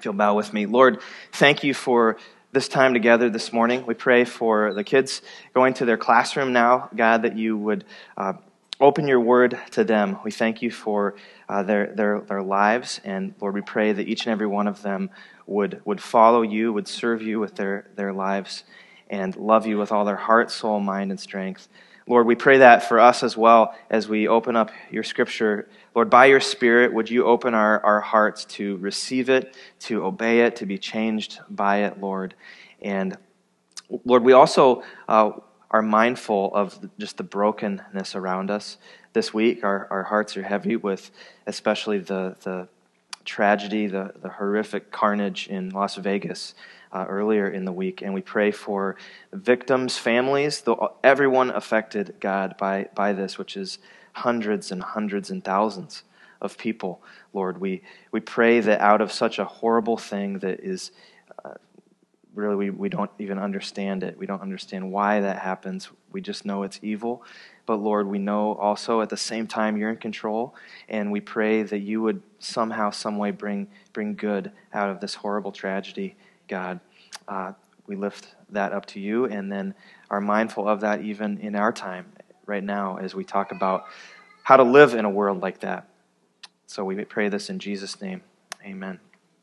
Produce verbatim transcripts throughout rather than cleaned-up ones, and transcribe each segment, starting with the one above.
If you'll bow with me. Lord, thank you for this time together this morning. We pray for the kids going to their classroom now, God, that you would uh, open your word to them. We thank you for uh, their, their their lives, and Lord, we pray that each and every one of them would, would follow you, would serve you with their, their lives, and love you with all their heart, soul, mind, and strength. Lord, we pray that for us as well as we open up your scripture. Lord, by your Spirit, would you open our, our hearts to receive it, to obey it, to be changed by it, Lord. And Lord, we also uh, are mindful of just the brokenness around us this week. Our, our hearts are heavy with especially the, the tragedy, the, the horrific carnage in Las Vegas Uh, earlier in the week, and we pray for victims, families, the, everyone affected, God, by, by this, which is hundreds and hundreds and thousands of people, Lord. We we pray that out of such a horrible thing that is, uh, really, we, we don't even understand it. We don't understand why that happens. We just know it's evil. But Lord, we know also at the same time you're in control, and we pray that you would somehow, some way bring, bring good out of this horrible tragedy, God. Uh, we lift that up to you and then are mindful of that even in our time right now as we talk about how to live in a world like that. So we pray this in Jesus' name. Amen.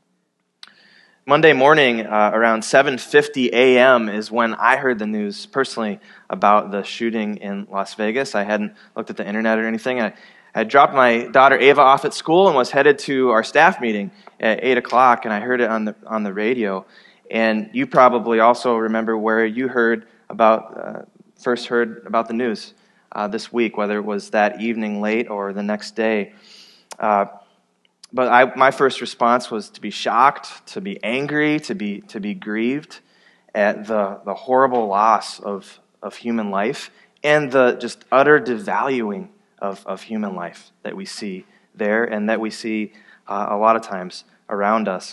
Monday morning, uh, around seven fifty a.m. is when I heard the news personally about the shooting in Las Vegas. I hadn't looked at the internet or anything. I I dropped my daughter Ava off at school and was headed to our staff meeting at eight o'clock, and I heard it on the on the radio. And you probably also remember where you heard about, uh, first heard about the news uh, this week, whether it was that evening late or the next day. Uh, but I, my first response was to be shocked, to be angry, to be to be grieved at the the horrible loss of of human life and the just utter devaluing of, of human life that we see there and that we see uh, a lot of times around us.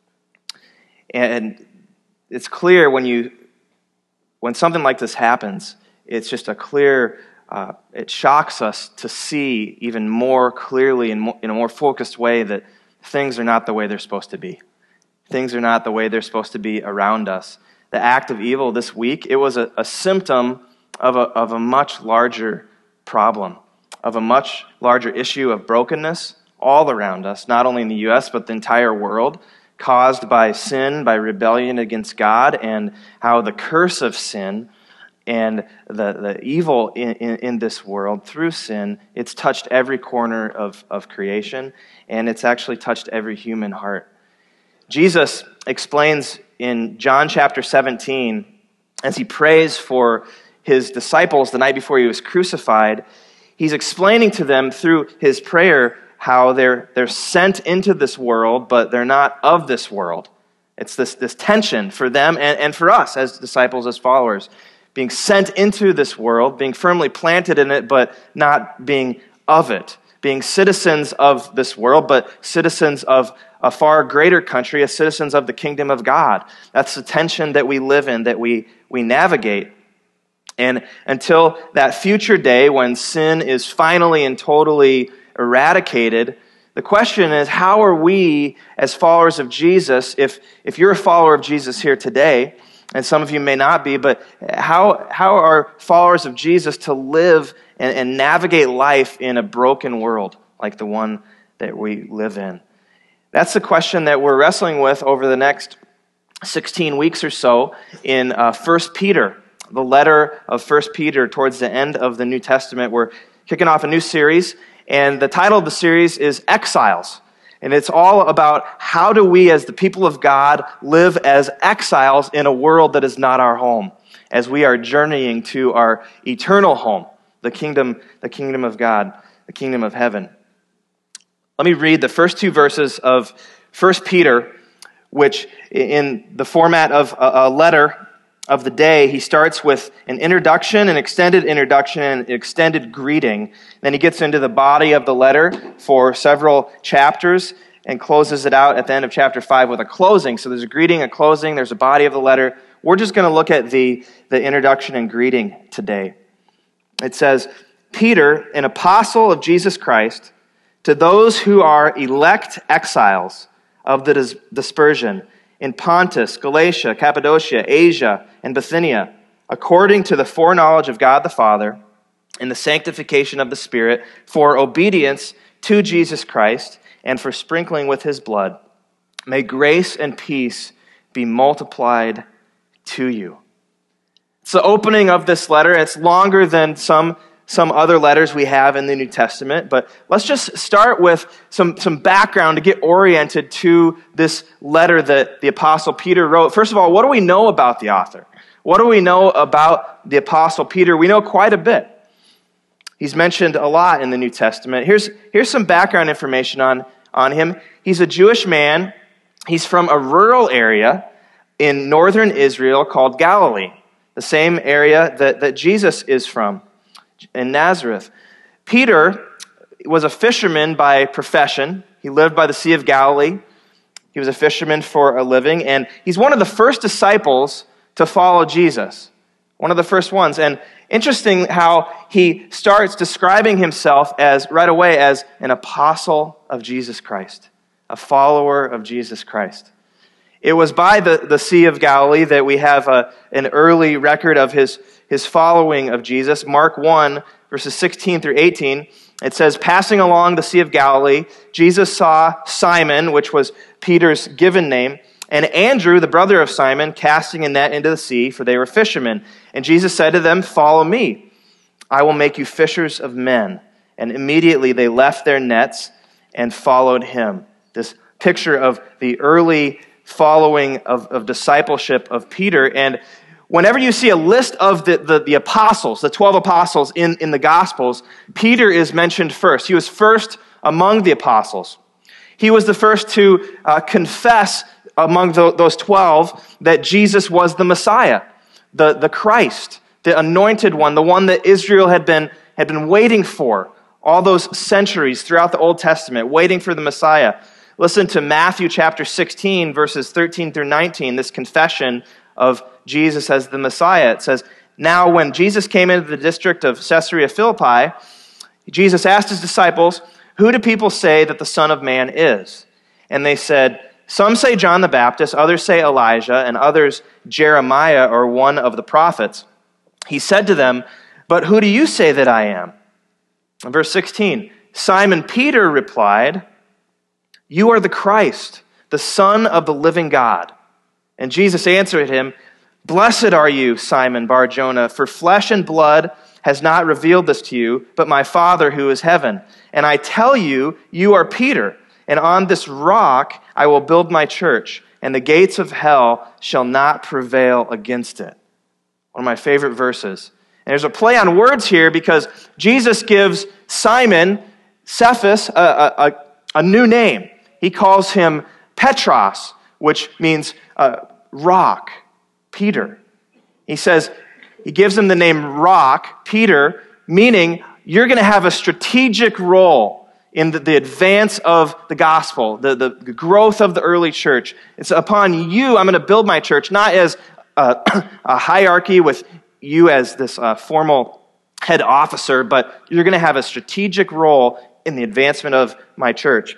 And it's clear when you, when something like this happens, it's just a clear, uh, it shocks us to see even more clearly and in a more focused way that things are not the way they're supposed to be. Things are not the way they're supposed to be around us. The act of evil this week, it was a, a symptom of a, of a much larger problem, of a much larger issue of brokenness all around us, not only in the U S, but the entire world, caused by sin, by rebellion against God, and how the curse of sin and the, the evil in, in, in this world through sin, it's touched every corner of, of creation, and it's actually touched every human heart. Jesus explains in John chapter seventeen, as he prays for his disciples the night before he was crucified, he's explaining to them through his prayer how they're they're sent into this world, but they're not of this world. It's this, this tension for them and, and for us as disciples, as followers, being sent into this world, being firmly planted in it, but not being of it, being citizens of this world, but citizens of a far greater country, as citizens of the kingdom of God. That's the tension that we live in, that we, we navigate. And until that future day when sin is finally and totally eradicated, the question is, how are we as followers of Jesus, if if you're a follower of Jesus here today, and some of you may not be, but how how are followers of Jesus to live and, and navigate life in a broken world like the one that we live in? That's the question that we're wrestling with over the next sixteen weeks or so in uh, First Peter, the letter of First Peter towards the end of the New Testament. We're kicking off a new series, and the title of the series is Exiles. And it's all about how do we as the people of God live as exiles in a world that is not our home, as we are journeying to our eternal home, the kingdom, the kingdom of God, the kingdom of heaven. Let me read the first two verses of First Peter, which in the format of a letter of the day, he starts with an introduction, an extended introduction, and an extended greeting. Then he gets into the body of the letter for several chapters and closes it out at the end of chapter five with a closing. So there's a greeting, a closing, there's a body of the letter. We're just going to look at the, the introduction and greeting today. It says, Peter, an apostle of Jesus Christ, to those who are elect exiles of the dis- dispersion in Pontus, Galatia, Cappadocia, Asia, and Bithynia, according to the foreknowledge of God the Father and the sanctification of the Spirit, for obedience to Jesus Christ and for sprinkling with his blood. May grace and peace be multiplied to you. It's the opening of this letter. It's longer than some some other letters we have in the New Testament, but let's just start with some, some background to get oriented to this letter that the Apostle Peter wrote. First of all, what do we know about the author? What do we know about the Apostle Peter? We know quite a bit. He's mentioned a lot in the New Testament. Here's, here's some background information on, on him. He's a Jewish man. He's from a rural area in northern Israel called Galilee, the same area that, that Jesus is from, in Nazareth. Peter was a fisherman by profession. He lived by the Sea of Galilee. He was a fisherman for a living, and he's one of the first disciples to follow Jesus. One of the first ones. And interesting how he starts describing himself as, right away, as an apostle of Jesus Christ, a follower of Jesus Christ. It was by the, the Sea of Galilee that we have a, an early record of his, his following of Jesus. Mark one, verses sixteen through eighteen, it says, passing along the Sea of Galilee, Jesus saw Simon, which was Peter's given name, and Andrew, the brother of Simon, casting a net into the sea, for they were fishermen. And Jesus said to them, follow me. I will make you fishers of men. And immediately they left their nets and followed him. This picture of the early following of, of discipleship of Peter. And whenever you see a list of the, the, the apostles, the twelve apostles in, in the Gospels, Peter is mentioned first. He was first among the apostles. He was the first to uh, confess among the, those twelve that Jesus was the Messiah, the, the Christ, the anointed one, the one that Israel had been, had been waiting for all those centuries throughout the Old Testament, waiting for the Messiah. Listen to Matthew chapter sixteen, verses thirteen through nineteen, this confession of Jesus as the Messiah. It says, now when Jesus came into the district of Caesarea Philippi, Jesus asked his disciples, who do people say that the Son of Man is? And they said, some say John the Baptist, others say Elijah, and others Jeremiah or one of the prophets. He said to them, but who do you say that I am? And verse sixteen, Simon Peter replied, you are the Christ, the Son of the living God. And Jesus answered him, blessed are you, Simon Bar-Jonah, for flesh and blood has not revealed this to you, but my Father who is heaven. And I tell you, you are Peter, and on this rock I will build my church, and the gates of hell shall not prevail against it. One of my favorite verses. And there's a play on words here because Jesus gives Simon, Cephas, a, a, a, a new name. He calls him Petros, which means uh, rock, Peter. He says, he gives him the name rock, Peter, meaning you're going to have a strategic role in the, the advance of the gospel, the, the, the growth of the early church. It's upon you I'm going to build my church, not as a, a hierarchy with you as this uh, formal head officer, but you're going to have a strategic role in the advancement of my church.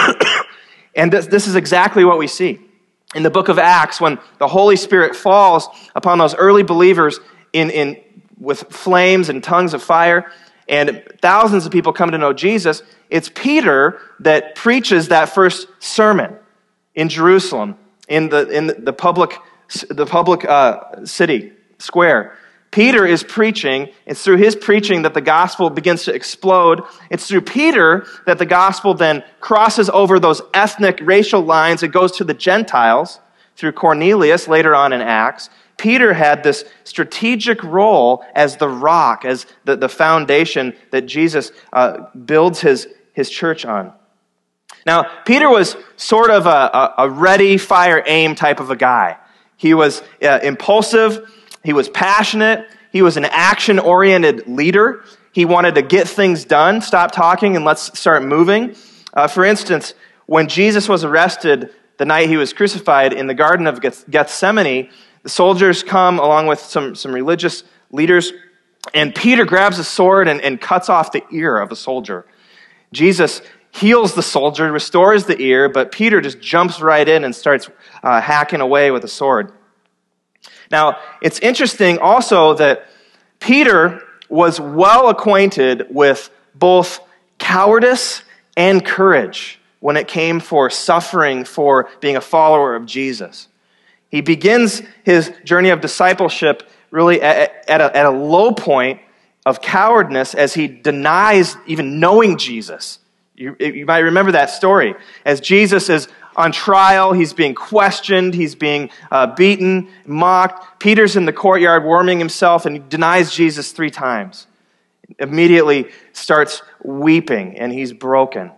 And this, this is exactly what we see. In the book of Acts, when the Holy Spirit falls upon those early believers in, in with flames and tongues of fire, and thousands of people come to know Jesus, it's Peter that preaches that first sermon in Jerusalem, in the in the public the public uh, city square. Peter is preaching. It's through his preaching that the gospel begins to explode. It's through Peter that the gospel then crosses over those ethnic, racial lines. It goes to the Gentiles through Cornelius later on in Acts. Peter had this strategic role as the rock, as the, the foundation that Jesus uh, builds his, his church on. Now, Peter was sort of a, a, a ready, fire, aim type of a guy. He was uh, impulsive. He was passionate. He was an action-oriented leader. He wanted to get things done, stop talking, and let's start moving. Uh, for instance, when Jesus was arrested the night he was crucified in the Garden of Gethsemane, the soldiers come along with some, some religious leaders, and Peter grabs a sword and, and cuts off the ear of a soldier. Jesus heals the soldier, restores the ear, but Peter just jumps right in and starts uh, hacking away with a sword. Now, it's interesting also that Peter was well acquainted with both cowardice and courage when it came for suffering for being a follower of Jesus. He begins his journey of discipleship really at, at, a, at a low point of cowardness as he denies even knowing Jesus. You, you might remember that story. As Jesus is on trial, he's being questioned, he's being uh, beaten, mocked. Peter's in the courtyard warming himself and he denies Jesus three times. Immediately starts weeping and he's broken.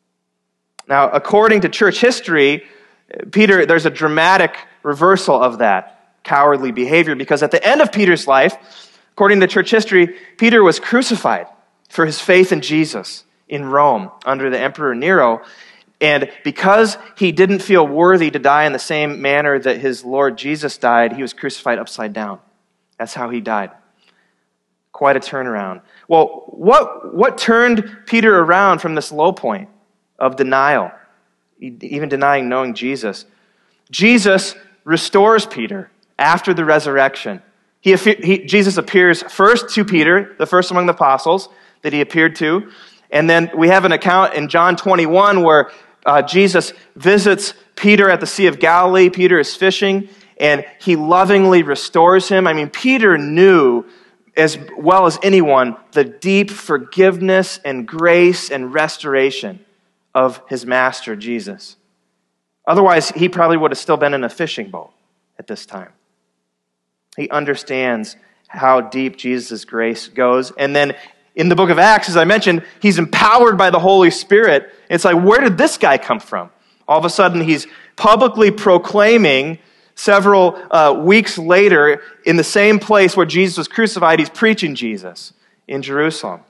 Now, according to church history, Peter, there's a dramatic reversal of that cowardly behavior because at the end of Peter's life, according to church history, Peter was crucified for his faith in Jesus in Rome under the Emperor Nero. And because he didn't feel worthy to die in the same manner that his Lord Jesus died, he was crucified upside down. That's how he died. Quite a turnaround. Well, what, what turned Peter around from this low point of denial, even denying knowing Jesus? Jesus restores Peter after the resurrection. He, he, Jesus appears first to Peter, the first among the apostles that he appeared to. And then we have an account in John twenty-one where uh, Jesus visits Peter at the Sea of Galilee. Peter is fishing, and he lovingly restores him. I mean, Peter knew as well as anyone the deep forgiveness and grace and restoration of his master, Jesus. Otherwise, he probably would have still been in a fishing boat at this time. He understands how deep Jesus' grace goes. And then in the book of Acts, as I mentioned, he's empowered by the Holy Spirit. It's like, where did this guy come from? All of a sudden, he's publicly proclaiming several uh, weeks later in the same place where Jesus was crucified, he's preaching Jesus in Jerusalem.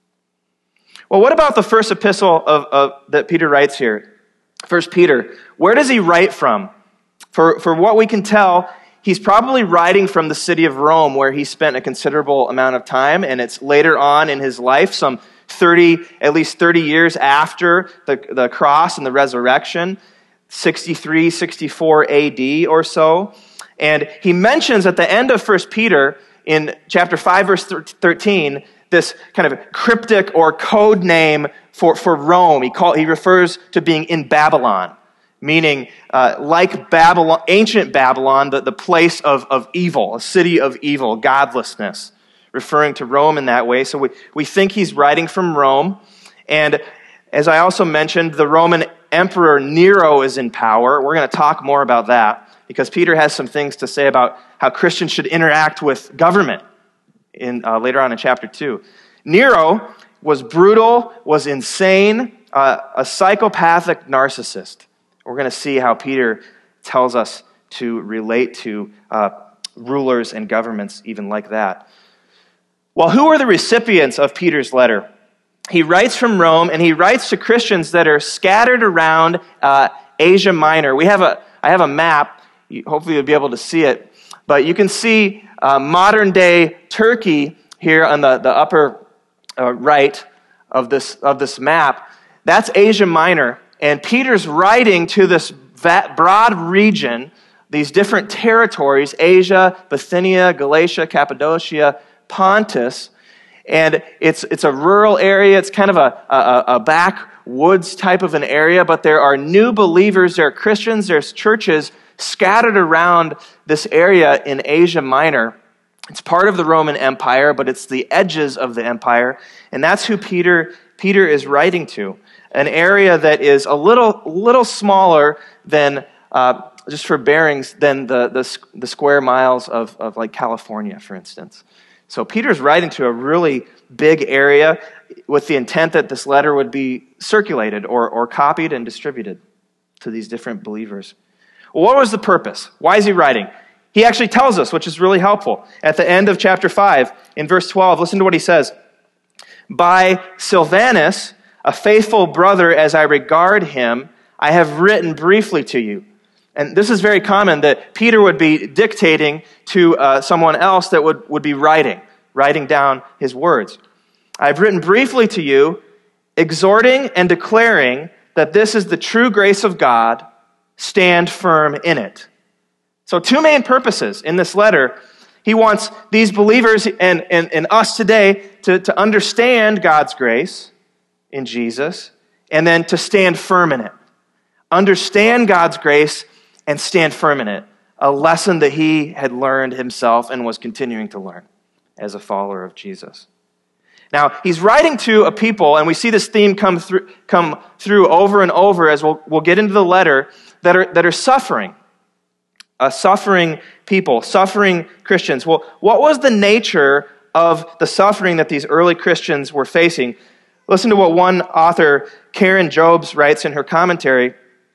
Well, what about the first epistle of, of that Peter writes here? First Peter. Where does he write from? For, for what we can tell, he's probably writing from the city of Rome, where he spent a considerable amount of time, and it's later on in his life, some thirty, at least thirty years after the, the cross and the resurrection, sixty-three, sixty-four A D or so. And he mentions at the end of First Peter, in chapter five, verse thirteen, this kind of cryptic or code name for, for Rome. He, call, he refers to being in Babylon, meaning uh, like Babylon, ancient Babylon, the, the place of, of evil, a city of evil, godlessness, referring to Rome in that way. So we, we think he's writing from Rome. And as I also mentioned, the Roman Emperor Nero is in power. We're going to talk more about that because Peter has some things to say about how Christians should interact with government in uh, later on in chapter two. Nero was brutal, was insane, uh, a psychopathic narcissist. We're going to see how Peter tells us to relate to uh, rulers and governments even like that. Well, who are the recipients of Peter's letter? He writes from Rome, and he writes to Christians that are scattered around uh, Asia Minor. We have a, I have a map. Hopefully you'll be able to see it. But you can see uh, modern-day Turkey here on the, the upper uh, right of this, of this map. That's Asia Minor. And Peter's writing to this broad region, these different territories, Asia, Bithynia, Galatia, Cappadocia, Pontus. And it's it's a rural area. It's kind of a, a, a backwoods type of an area, but there are new believers, there are Christians, there's churches scattered around this area in Asia Minor. It's part of the Roman Empire, but it's the edges of the empire. And that's who Peter, Peter is writing to. An area that is a little little smaller than, uh, just for bearings, than the, the, the square miles of, of like California, for instance. So Peter's writing to a really big area with the intent that this letter would be circulated or, or copied and distributed to these different believers. Well, what was the purpose? Why is he writing? He actually tells us, which is really helpful. At the end of chapter five, in verse twelve, listen to what he says. By Silvanus, a faithful brother as I regard him, I have written briefly to you. And this is very common that Peter would be dictating to uh, someone else that would, would be writing, writing down his words. I've written briefly to you exhorting and declaring that this is the true grace of God, stand firm in it. So two main purposes in this letter. He wants these believers and, and, and us today to, to understand God's grace in Jesus, and then to stand firm in it. Understand God's grace and stand firm in it. A lesson that he had learned himself and was continuing to learn as a follower of Jesus. Now, he's writing to a people, and we see this theme come through, come through over and over as we'll, we'll get into the letter, that are, that are suffering. Uh, suffering people, suffering Christians. Well, what was the nature of the suffering that these early Christians were facing? Listen to what one author, Karen Jobes, writes in her commentary.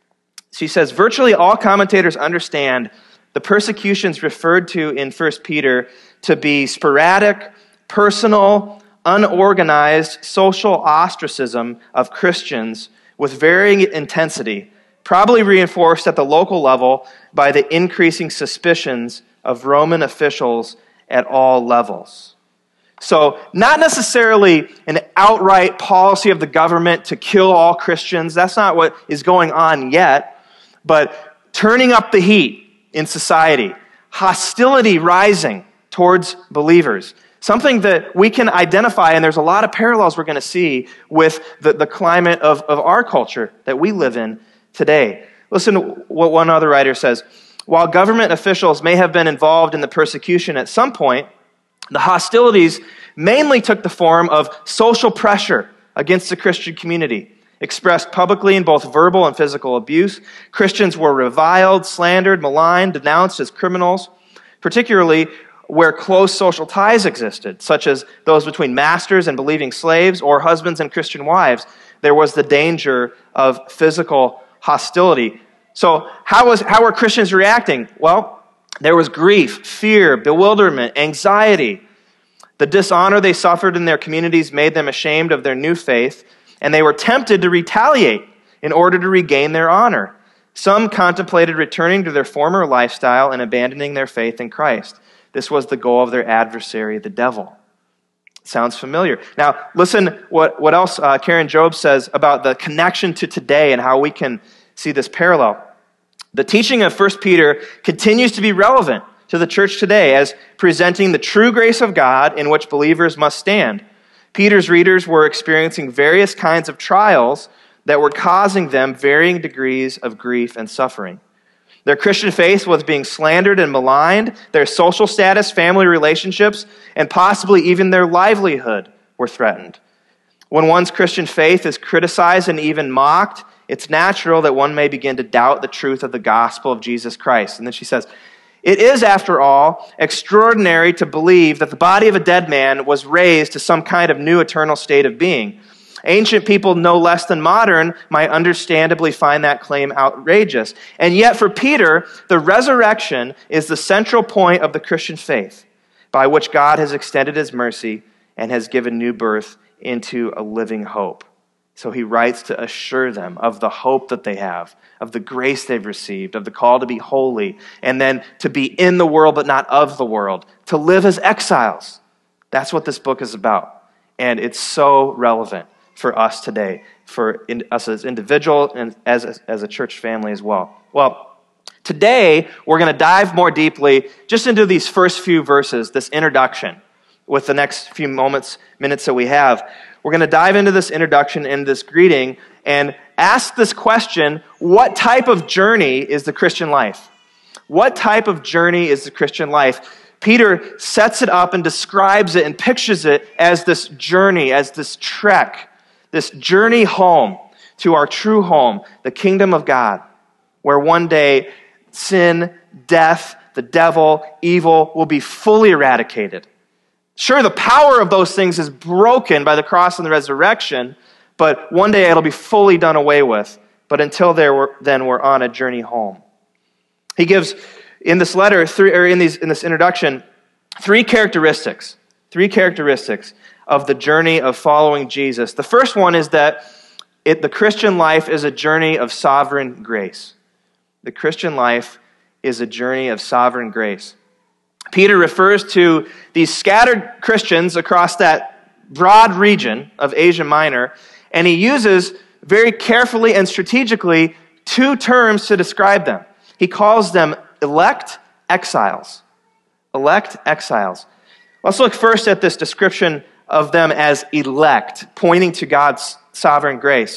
She says, virtually all commentators understand the persecutions referred to in First Peter to be sporadic, personal, unorganized social ostracism of Christians with varying intensity, probably reinforced at the local level by the increasing suspicions of Roman officials at all levels. So, not necessarily an outright policy of the government to kill all Christians. That's not what is going on yet. But turning up the heat in society, hostility rising towards believers. Something that we can identify, and there's a lot of parallels we're going to see with the, the climate of, of our culture that we live in today. Listen to what one other writer says. While government officials may have been involved in the persecution at some point, the hostilities mainly took the form of social pressure against the Christian community, expressed publicly in both verbal and physical abuse. Christians were reviled, slandered, maligned, denounced as criminals, particularly where close social ties existed, such as those between masters and believing slaves or husbands and Christian wives. There was the danger of physical hostility. So how was how were Christians reacting? Well, there was grief, fear, bewilderment, anxiety. The dishonor they suffered in their communities made them ashamed of their new faith, and they were tempted to retaliate in order to regain their honor. Some contemplated returning to their former lifestyle and abandoning their faith in Christ. This was the goal of their adversary, the devil. Sounds familiar. Now, listen what, what else uh, Karen Jobes says about the connection to today and how we can see this parallel. The teaching of First Peter continues to be relevant to the church today as presenting the true grace of God in which believers must stand. Peter's readers were experiencing various kinds of trials that were causing them varying degrees of grief and suffering. Their Christian faith was being slandered and maligned. Their social status, family relationships, and possibly even their livelihood were threatened. When one's Christian faith is criticized and even mocked, it's natural that one may begin to doubt the truth of the gospel of Jesus Christ. And then she says, it is, after all, extraordinary to believe that the body of a dead man was raised to some kind of new eternal state of being. Ancient people, no less than modern, might understandably find that claim outrageous. And yet for Peter, the resurrection is the central point of the Christian faith, by which God has extended his mercy and has given new birth into a living hope. So he writes to assure them of the hope that they have, of the grace they've received, of the call to be holy, and then to be in the world but not of the world, to live as exiles. That's what this book is about. And it's so relevant for us today, for in, us as individuals and as, as, as a church family as well. Well, today we're going to dive more deeply just into these first few verses, this introduction, with the next few moments, minutes that we have. We're going to dive into this introduction and this greeting and ask this question, what type of journey is the Christian life? What type of journey is the Christian life? Peter sets it up and describes it and pictures it as this journey, as this trek, this journey home to our true home, the kingdom of God, where one day sin, death, the devil, evil will be fully eradicated. Sure, the power of those things is broken by the cross and the resurrection, but one day it'll be fully done away with. But until there, then we're on a journey home. He gives in this letter, three, or in these in this introduction, three characteristics, three characteristics of the journey of following Jesus. The first one is that it, the Christian life is a journey of sovereign grace. The Christian life is a journey of sovereign grace. Peter refers to these scattered Christians across that broad region of Asia Minor And he uses very carefully and strategically two terms to describe them. He calls them elect exiles. Elect exiles. Let's look first at this description of them as elect, pointing to God's sovereign grace.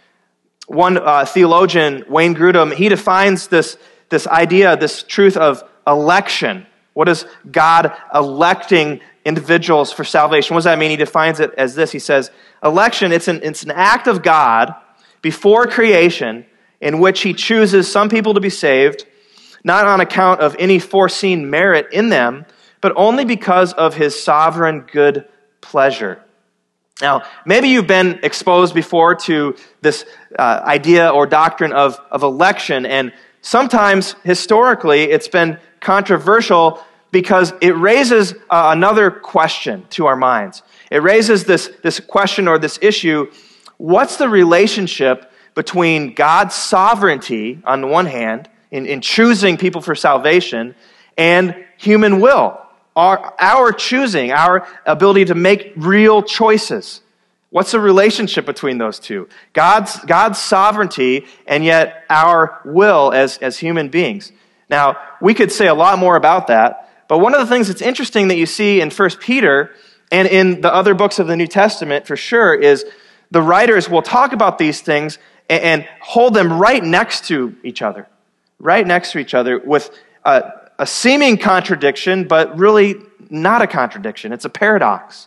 One uh, theologian, Wayne Grudem, he defines this, this idea, this truth of election. What is God electing individuals for salvation? What does that mean? He defines it as this. He says, election, it's an, it's an act of God before creation in which he chooses some people to be saved, not on account of any foreseen merit in them, but only because of his sovereign good pleasure. Now, maybe you've been exposed before to this uh, idea or doctrine of, of election, and sometimes, historically, it's been controversial because it raises uh, another question to our minds. It raises this, this question or this issue: what's the relationship between God's sovereignty, on the one hand, in, in choosing people for salvation, and human will? Our, our choosing, our ability to make real choices. What's the relationship between those two? God's, God's sovereignty and yet our will as, as human beings. Now, we could say a lot more about that, but one of the things that's interesting that you see in First Peter and in the other books of the New Testament for sure is the writers will talk about these things and, and hold them right next to each other. Right next to each other with uh, a seeming contradiction, but really not a contradiction. It's a paradox.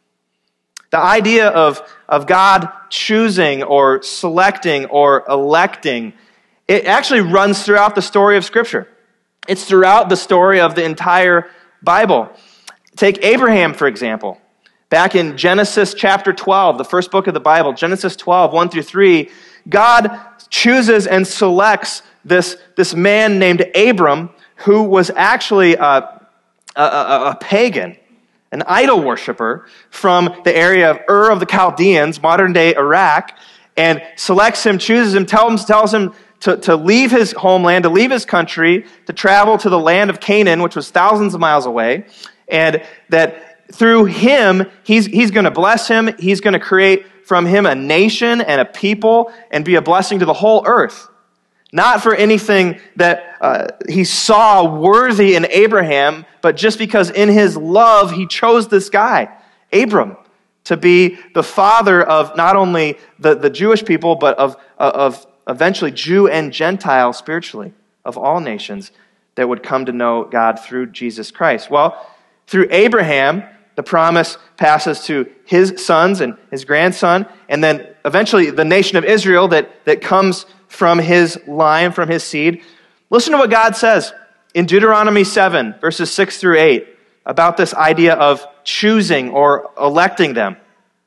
The idea of, of God choosing or selecting or electing, it actually runs throughout the story of Scripture. It's throughout the story of the entire Bible. Take Abraham, for example. Back in Genesis chapter twelve, the first book of the Bible, Genesis twelve, one through three, God chooses and selects this, this man named Abram, who was actually a, a, a, a pagan, an idol worshiper from the area of Ur of the Chaldeans, modern-day Iraq, and selects him, chooses him, tells him, tells him to, to leave his homeland, to leave his country, to travel to the land of Canaan, which was thousands of miles away, and that through him, he's, he's going to bless him, he's going to create from him a nation and a people and be a blessing to the whole earth. Not for anything that uh, he saw worthy in Abraham, but just because in his love he chose this guy, Abram, to be the father of not only the, the Jewish people, but of, of eventually Jew and Gentile spiritually, of all nations that would come to know God through Jesus Christ. Well, through Abraham, the promise passes to his sons and his grandson, and then eventually the nation of Israel that, that comes from his line, from his seed. Listen to what God says in Deuteronomy seven, verses six through eight, about this idea of choosing or electing them.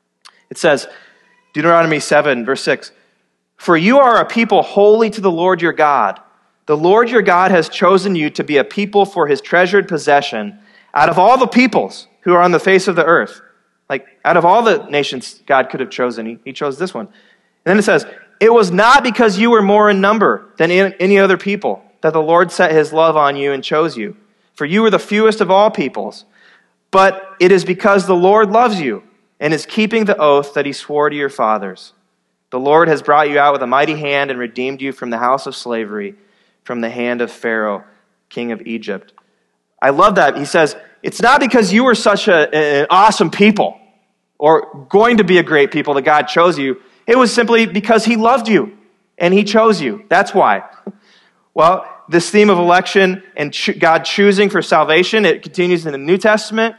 It says, Deuteronomy seven, verse six, "For you are a people holy to the Lord your God. The Lord your God has chosen you to be a people for his treasured possession out of all the peoples who are on the face of the earth." Like, out of all the nations God could have chosen, he, he chose this one. And then it says, "It was not because you were more in number than any other people that the Lord set his love on you and chose you. For you were the fewest of all peoples. But it is because the Lord loves you and is keeping the oath that he swore to your fathers. The Lord has brought you out with a mighty hand and redeemed you from the house of slavery, from the hand of Pharaoh, king of Egypt." I love that. He says, it's not because you were such a, an awesome people or going to be a great people that God chose you. It was simply because he loved you and he chose you. That's why. Well, this theme of election and God choosing for salvation, it continues in the New Testament.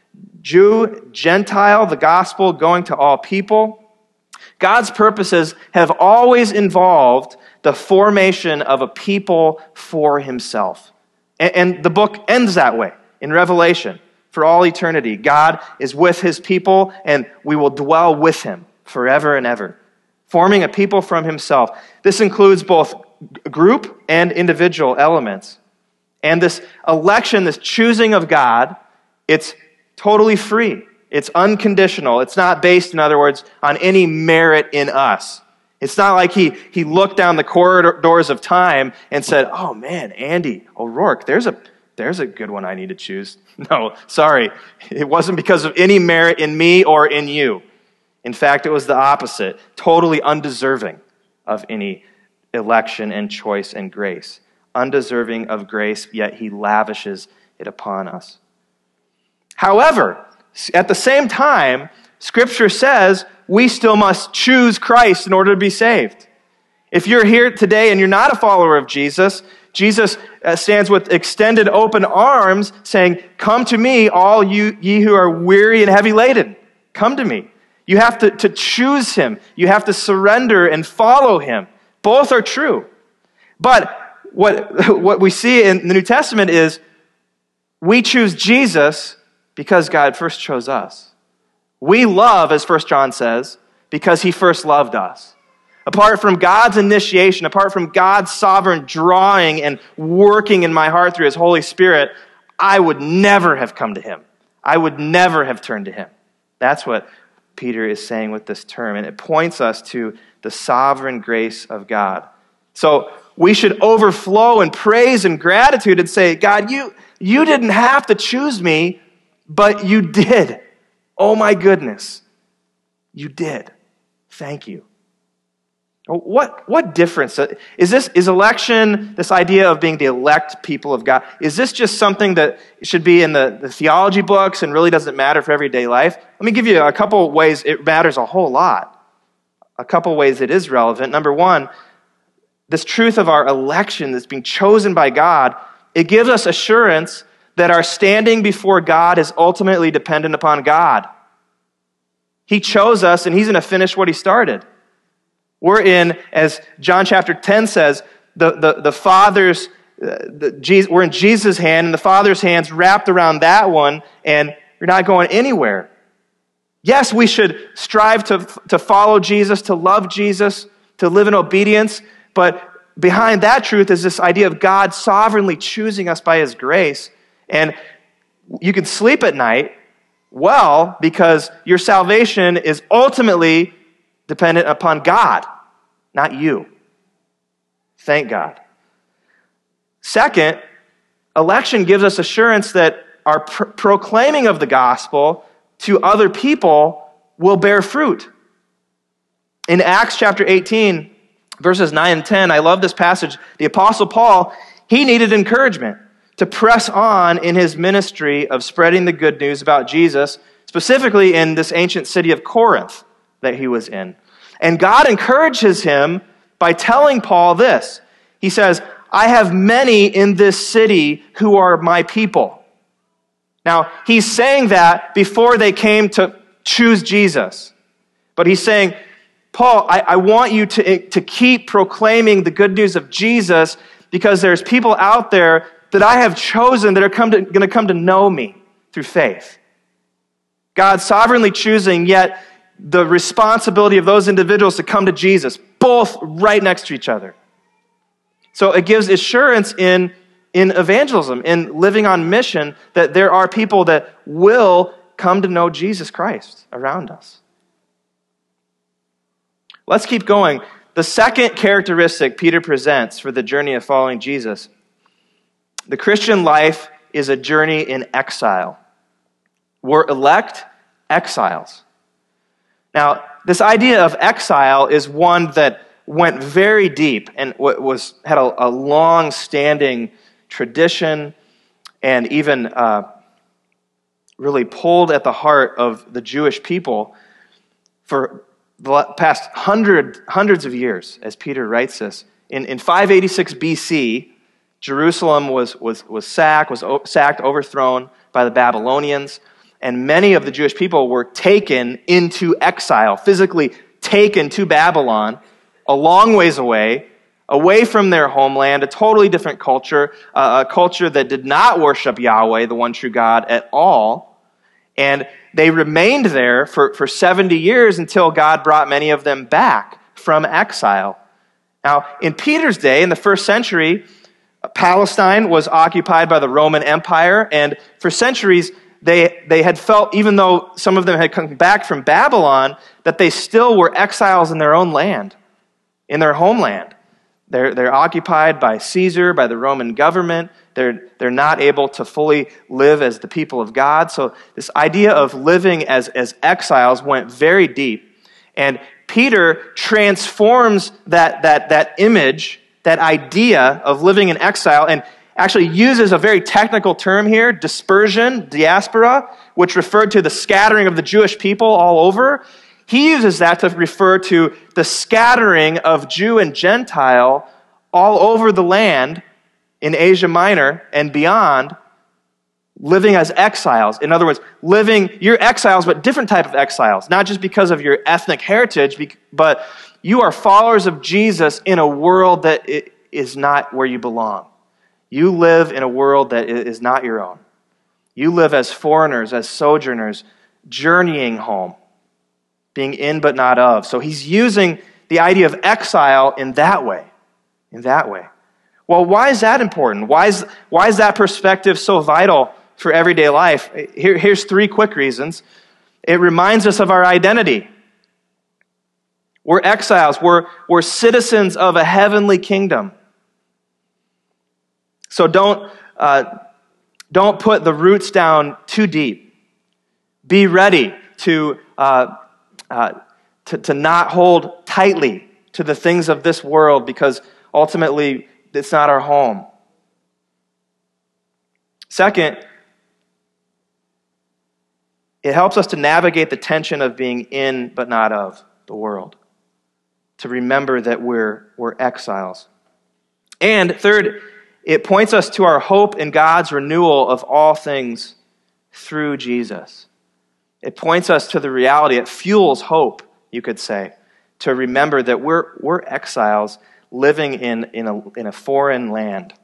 Jew, Gentile, the gospel going to all people. God's purposes have always involved the formation of a people for himself. And the book ends that way in Revelation. For all eternity, God is with his people and we will dwell with him forever and ever, forming a people from himself. This includes both group and individual elements. And this election, this choosing of God, it's totally free. It's unconditional. It's not based, in other words, on any merit in us. It's not like he, he looked down the corridors of time and said, "Oh man, Andy O'Rourke, there's a, there's a good one I need to choose." No, sorry. It wasn't because of any merit in me or in you. In fact, it was the opposite, totally undeserving of any election and choice and grace. Undeserving of grace, yet he lavishes it upon us. However, at the same time, Scripture says we still must choose Christ in order to be saved. If you're here today and you're not a follower of Jesus, Jesus stands with extended open arms saying, "Come to me, all you ye who are weary and heavy laden. Come to me." You have to, to choose him. You have to surrender and follow him. Both are true. But what, what we see in the New Testament is we choose Jesus because God first chose us. We love, as First John says, because he first loved us. Apart from God's initiation, apart from God's sovereign drawing and working in my heart through his Holy Spirit, I would never have come to him. I would never have turned to him. That's what Peter is saying with this term, and it points us to the sovereign grace of God. So we should overflow in praise and gratitude and say, God, you, you didn't have to choose me, but you did. Oh my goodness, you did. Thank you. What, what difference? Is this, is election, this idea of being the elect people of God, is this just something that should be in the, the theology books and really doesn't matter for everyday life? Let me give you a couple ways it matters a whole lot. A couple ways it is relevant. Number one, this truth of our election that's being chosen by God, it gives us assurance that our standing before God is ultimately dependent upon God. He chose us and he's going to finish what he started. We're in, as John chapter ten says, the, the, the Father's, uh, the, Jesus, we're in Jesus' hand, and the Father's hand's wrapped around that one, and you're not going anywhere. Yes, we should strive to, to follow Jesus, to love Jesus, to live in obedience, but behind that truth is this idea of God sovereignly choosing us by his grace, and you can sleep at night well because your salvation is ultimately dependent upon God, not you. Thank God. Second, election gives us assurance that our pr- proclaiming of the gospel to other people will bear fruit. In Acts chapter eighteen, verses nine and ten, I love this passage. The Apostle Paul, he needed encouragement to press on in his ministry of spreading the good news about Jesus, specifically in this ancient city of Corinth that he was in. And God encourages him by telling Paul this. He says, I have many in this city who are my people. Now, he's saying that before they came to choose Jesus. But he's saying, Paul, I, I want you to, to keep proclaiming the good news of Jesus because there's people out there that I have chosen that are come to, going to come to know me through faith. God sovereignly choosing, yet the responsibility of those individuals to come to Jesus, both right next to each other. So it gives assurance in, in evangelism, in living on mission, that there are people that will come to know Jesus Christ around us. Let's keep going. The second characteristic Peter presents for the journey of following Jesus, the Christian life is a journey in exile. We're elect exiles. Now, this idea of exile is one that went very deep and was had a, a long-standing tradition and even uh, really pulled at the heart of the Jewish people for the past hundred, hundreds of years, as Peter writes this. In, in five eighty-six B C, Jerusalem was, was, was sacked, was o- sacked, overthrown by the Babylonians. And many of the Jewish people were taken into exile, physically taken to Babylon, a long ways away, away from their homeland, a totally different culture, uh, a culture that did not worship Yahweh, the one true God, at all. And they remained there for, for seventy years until God brought many of them back from exile. Now, in Peter's day, in the first century, Palestine was occupied by the Roman Empire, and for centuries, They, they had felt, even though some of them had come back from Babylon, that they still were exiles in their own land, in their homeland. They're, they're occupied by Caesar, by the Roman government. They're, they're not able to fully live as the people of God. So this idea of living as, as exiles went very deep. And Peter transforms that, that, that image, that idea of living in exile, and actually uses a very technical term here, dispersion, diaspora, which referred to the scattering of the Jewish people all over. He uses that to refer to the scattering of Jew and Gentile all over the land in Asia Minor and beyond, living as exiles. In other words, living, you're exiles, but different type of exiles, not just because of your ethnic heritage, but you are followers of Jesus in a world that is not where you belong. You live in a world that is not your own. You live as foreigners, as sojourners, journeying home, being in but not of. So he's using the idea of exile in that way, in that way. Well, why is that important? Why is, why is that perspective so vital for everyday life? Here, here's three quick reasons. It reminds us of our identity. We're exiles. We're, we're citizens of a heavenly kingdom. So don't, uh, don't put the roots down too deep. Be ready to, uh, uh, to, to not hold tightly to the things of this world, because ultimately it's not our home. Second, it helps us to navigate the tension of being in but not of the world. To remember that we're, we're exiles. And third, it points us to our hope in God's renewal of all things through Jesus. It points us to the reality. It fuels hope, you could say, to remember that we're, we're exiles living in, in, a, in a foreign land,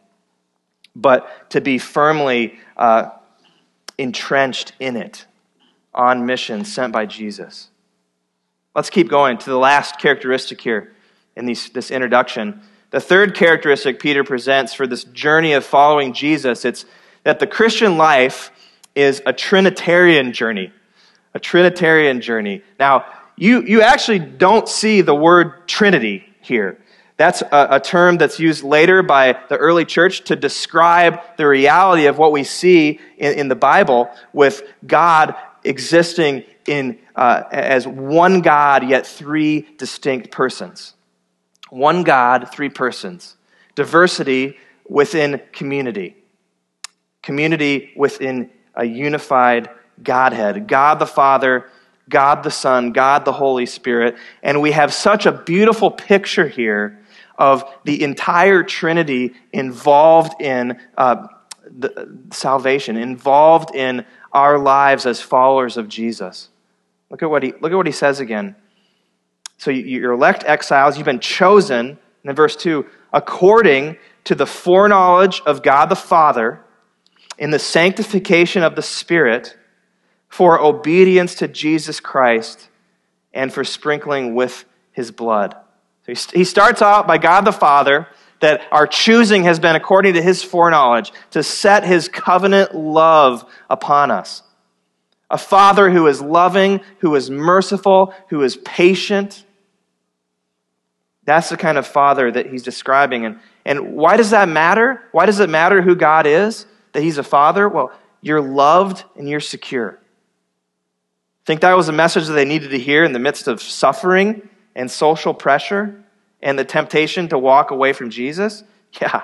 but to be firmly uh, entrenched in it, on mission, sent by Jesus. Let's keep going to the last characteristic here in these, this introduction. The third characteristic Peter presents for this journey of following Jesus, it's that the Christian life is a Trinitarian journey. A Trinitarian journey. Now, you, you actually don't see the word Trinity here. That's a, a term that's used later by the early church to describe the reality of what we see in, in the Bible with God existing in uh, as one God, yet three distinct persons. One God, three persons. Diversity within community. Community within a unified Godhead. God the Father, God the Son, God the Holy Spirit. And we have such a beautiful picture here of the entire Trinity involved in uh, the, salvation, involved in our lives as followers of Jesus. Look at what he, look at what he says again. So you're elect exiles, you've been chosen, and in verse two, according to the foreknowledge of God the Father, in the sanctification of the Spirit, for obedience to Jesus Christ, and for sprinkling with his blood. So he starts out by God the Father, that our choosing has been according to his foreknowledge, to set his covenant love upon us. A Father who is loving, who is merciful, who is patient. That's the kind of Father that he's describing. And, and why does that matter? Why does it matter who God is? That he's a Father? Well, you're loved and you're secure. Think that was a message that they needed to hear in the midst of suffering and social pressure and the temptation to walk away from Jesus? Yeah.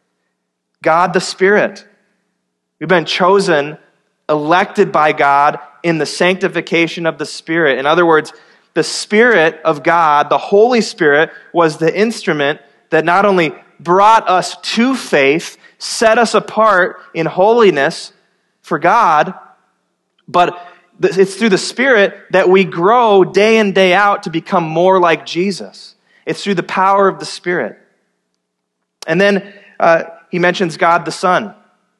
God the Spirit. We've been chosen, elected by God in the sanctification of the Spirit. In other words, the Spirit of God, the Holy Spirit, was the instrument that not only brought us to faith, set us apart in holiness for God, but it's through the Spirit that we grow day in, day out to become more like Jesus. It's through the power of the Spirit. And then uh, he mentions God the Son.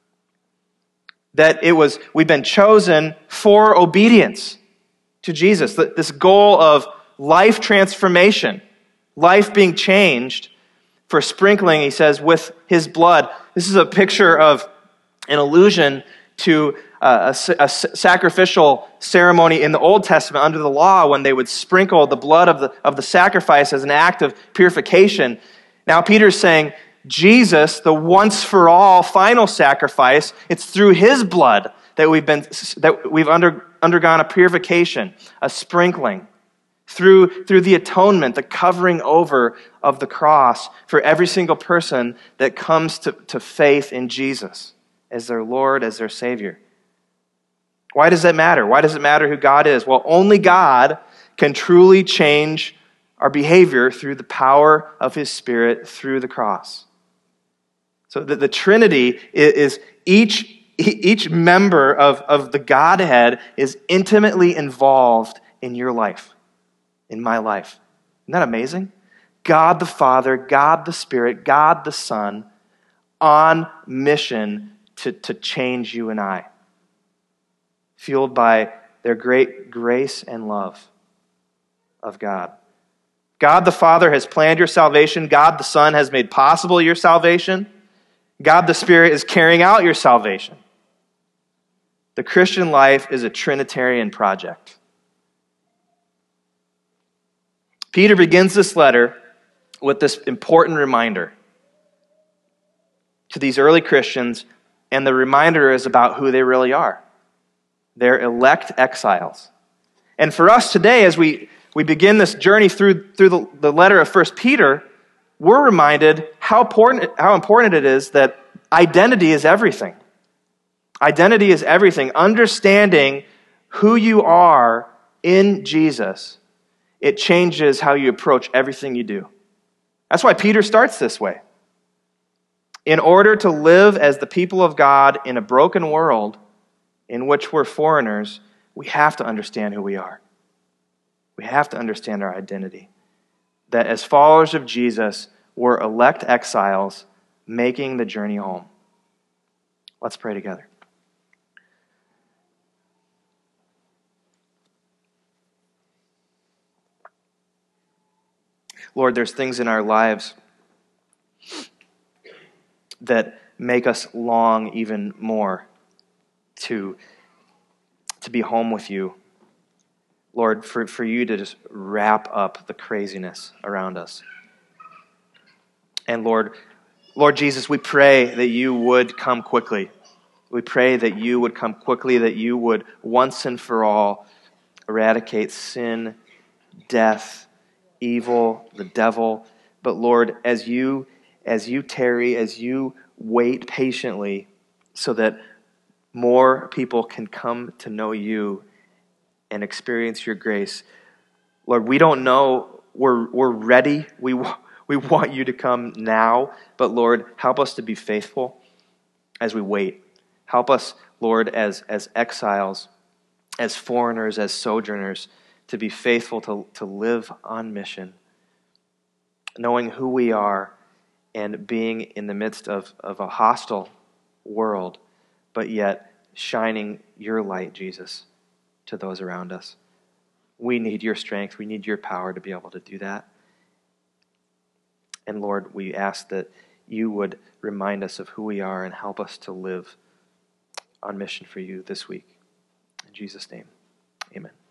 That it was, we've been chosen for obedience to Jesus. This goal of life transformation, life being changed, for sprinkling, he says, with his blood. This is a picture of an allusion to a, a, a sacrificial ceremony in the Old Testament under the law when they would sprinkle the blood of the, of the sacrifice as an act of purification. Now Peter's saying, Jesus, the once-for-all final sacrifice, it's through his blood that we've been that we've under, undergone a purification, a sprinkling. through, through the atonement, the covering over of the cross for every single person that comes to, to faith in Jesus as their Lord, as their Savior. Why does that matter? Why does it matter who God is? Well, only God can truly change our behavior through the power of His Spirit through the cross. So the, the Trinity is, is each, each member of, of the Godhead is intimately involved in your life, in my life. Isn't that amazing? God the Father, God the Spirit, God the Son, on mission to, to change you and I, fueled by their great grace and love of God. God the Father has planned your salvation. God the Son has made possible your salvation. God the Spirit is carrying out your salvation. The Christian life is a Trinitarian project. Peter begins this letter with this important reminder to these early Christians, and the reminder is about who they really are. They're elect exiles. And for us today, as we, we begin this journey through, through the, the letter of First Peter, we're reminded how important, how important it is that identity is everything. Identity is everything. Understanding who you are in Jesus, it changes how you approach everything you do. That's why Peter starts this way. In order to live as the people of God in a broken world in which we're foreigners, we have to understand who we are. We have to understand our identity. That as followers of Jesus, we're elect exiles making the journey home. Let's pray together. Lord, there's things in our lives that make us long even more to, to be home with you. Lord, for, for you to just wrap up the craziness around us. And Lord, Lord Jesus, we pray that you would come quickly. We pray that you would come quickly, that you would once and for all eradicate sin, death, evil, the devil. But Lord, as you as you tarry, as you wait patiently so that more people can come to know you and experience your grace. Lord, we don't know, we're we're ready. We we want you to come now, but Lord, help us to be faithful as we wait. Help us, Lord, as as exiles, as foreigners, as sojourners, to be faithful to, to live on mission, knowing who we are and being in the midst of, of a hostile world, but yet shining your light, Jesus, to those around us. We need your strength. We need your power to be able to do that. And Lord, we ask that you would remind us of who we are and help us to live on mission for you this week. In Jesus' name, amen.